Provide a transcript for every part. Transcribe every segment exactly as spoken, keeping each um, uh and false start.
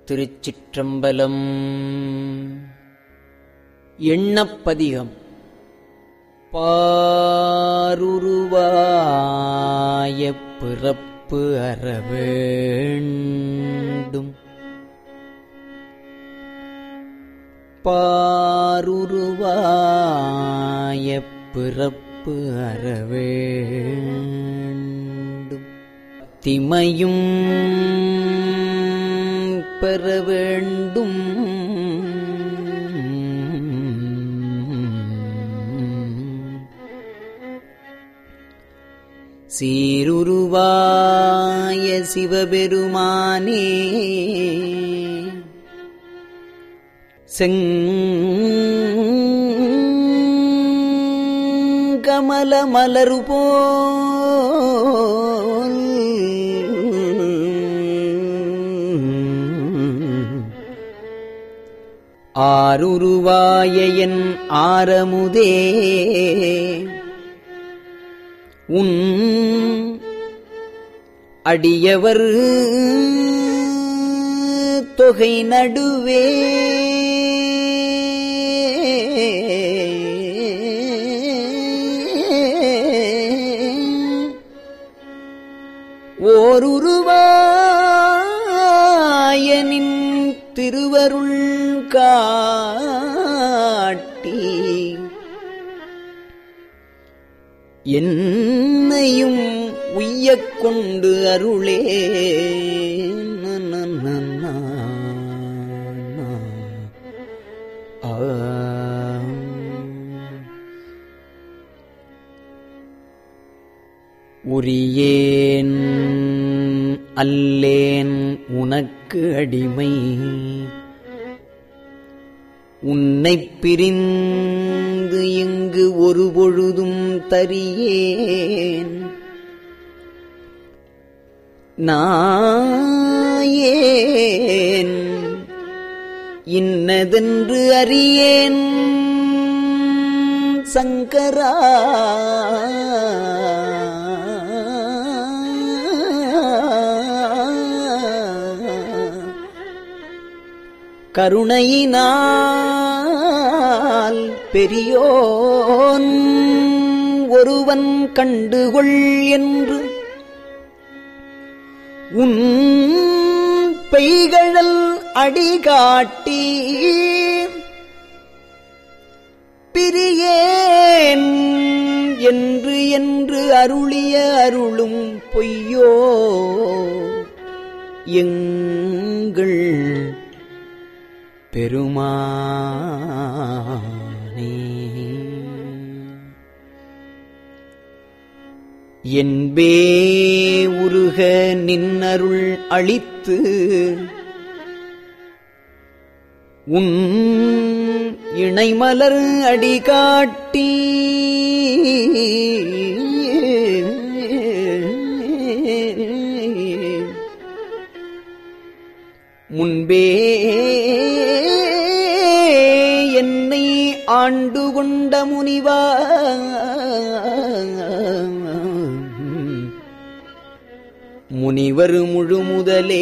திருச்சிற்றம்பலம். எண்ணப்பதிகம். பாருருவாய பிறப்பு அறவேண்டும், பாருருவாய பிறப்பு அறவேண்டும், திமையும் பெற வேண்டும், சீருருவாய சிவபெருமானே செங்கமல மலரு போல் ஆருருவாய என் ஆரமுதே உன் அடியவர் தொகை நடுவே ஓருருவாயனின் திருவருள் காட்டி என்னையும் உய்யக் கொண்டு அருளே. உரியேன் அல்லேன் உனக்கு அடிமை, உன்னைப் பிரிந்து இங்கு ஒரு பொழுதும் தரியேன், நாயேன் இன்னதென்று அறியேன் சங்கரா. கருணையினால் பெரியோன் ஒருவன் கண்டுகொள் என்று உன் பெய்கழல் அடிகாட்டி பிரியேன் என்று என்று அருளிய அருளும் பொய்யோ எங்கள் பெருமானே. என்பே உருக நின்னருள் அளித்து உன் இணைமலர் அடிகாட்டி முன்பே என்னை ஆண்டு கொண்ட முனிவா, முனிவர் முழுமுதலே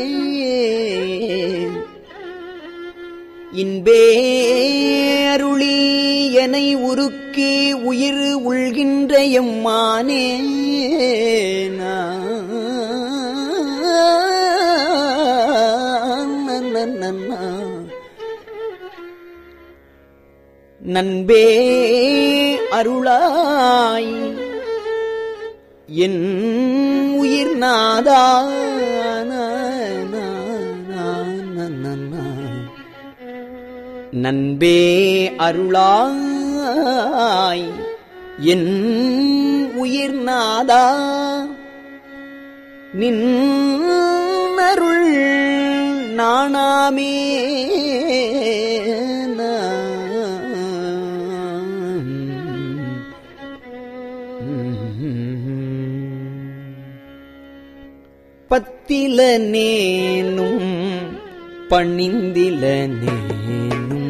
இன்பே அருளி எனை உருக்கி உயிர் உள்கின்ற எம்மானே. நன்பே அருளாய் என் உயிர் நாதா, நன்பே அருளாய் என் உயிர் நாதா, நின் அருள் நாணாமே. பத்தில நேனும் பணிந்தில நேனும்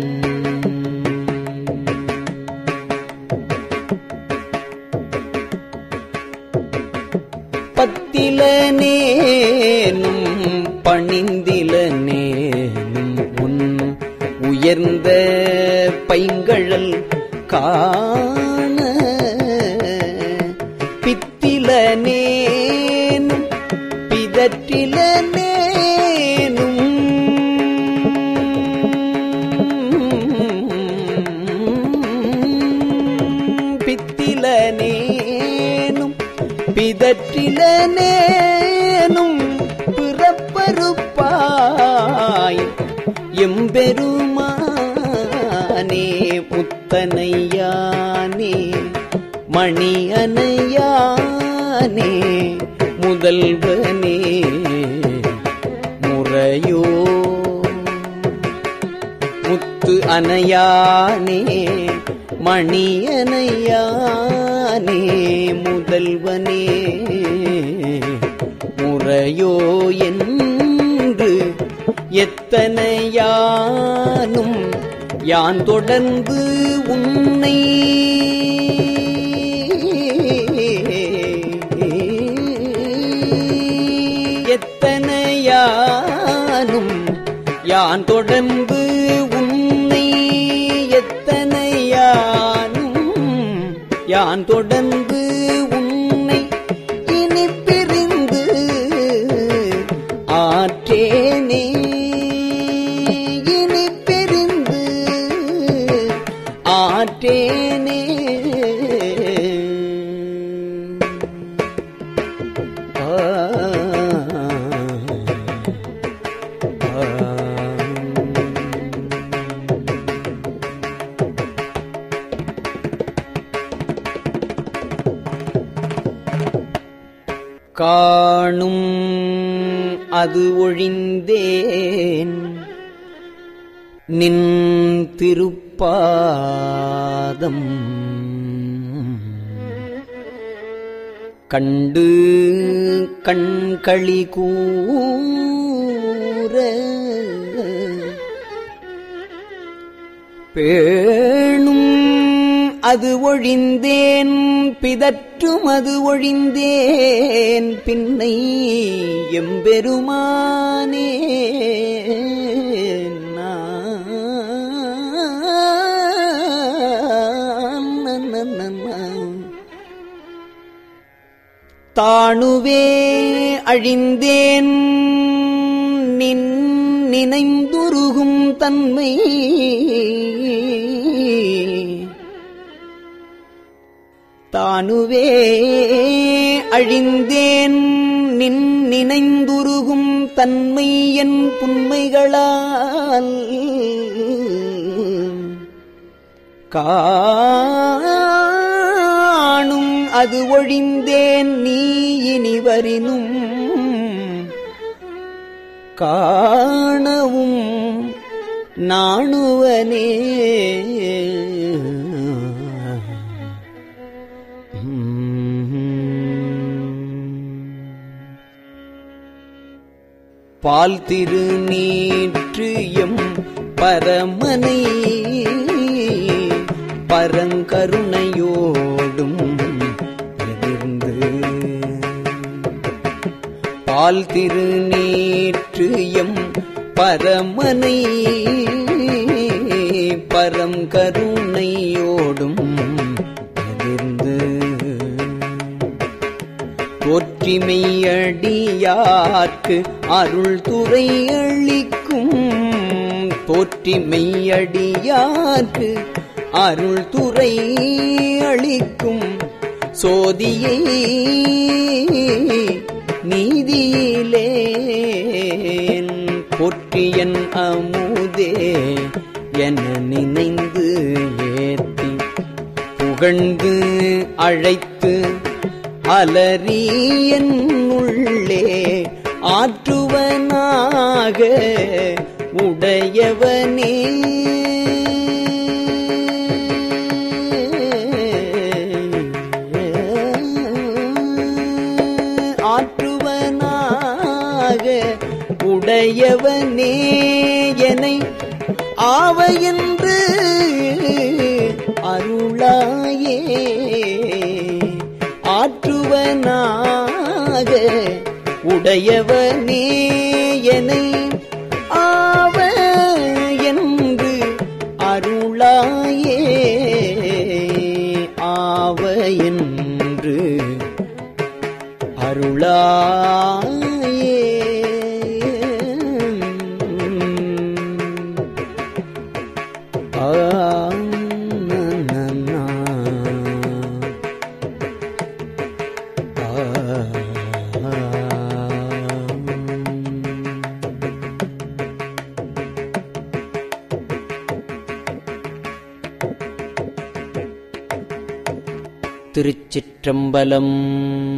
பத்தில நேனும் பணிந்தில நேனும் உயர்ந்த பைங்கழல் காண பித்திலனேனும் பிதற்றிலனேனும் பித்திலனேனும் பிதற்றிலனேனும் பிறப்பறுப்பாய் எம்பெருமானே முத்தனையானே மணி அனையானே முதல்வனே முறையோ முத்து அனையானே மணி அனையானே முதல்வனே முறையோ என்று எத்தனையானும் யான் தொடர்ந்து உன்னை எத்தனையானும் யான் தொடர்ந்து உன்னை எத்தனையானும் யான் தொடர்ந்து உன்னை இனி பிரிந்து ஆற்றேனே இனி பிரிந்து ஆற்றேனே காணும் அது ஒழிந்தேன் நின் திருப்பாதம் கண்டு கண்களி கூற பேணும் அது ஒழிந்தேன் பிதற்றும் அது ஒழிந்தேன் பின்னை எம்பெருமானே தாணுவே அழிந்தேன் நின் நினைந்துருகும் தன்மை தானுவே அழிந்தேன் நின் நினைந்துருகும் தன்மை என் புன்மைகளால் காணும் அது ஒழிந்தேன் நீ இனிவரினும் காணவும் நாணுவனே பால் திருநீற்று எம் பரமனை பரங்கருணையோடும் எதிர்ந்து பால் திருநீற்று எம் பரமனை பரங்கருணையோடும் எதிர்ந்து தோற்றிமெய்யடியார்க்கு அருள் துறை அளிக்கும் தோற்றிமெய்யடியார்க்கு அருள் துறை அளிக்கும் சோதியை நீதியிலே போற்றியன் அமுதே என நினைந்து ஏத்தி புகழ்ந்து அழைத்து அலறியன் உள்ளே ஆற்றுவனாக உடையவனே ஆற்றுவனாக உடையவனே எனை ஆவையென்று அருளாயே ஆற்றுவனாக உடையவனே எனை ஆவ என்று என்று அருளாயே. ஆ திருச்சிற்றம்பலம்.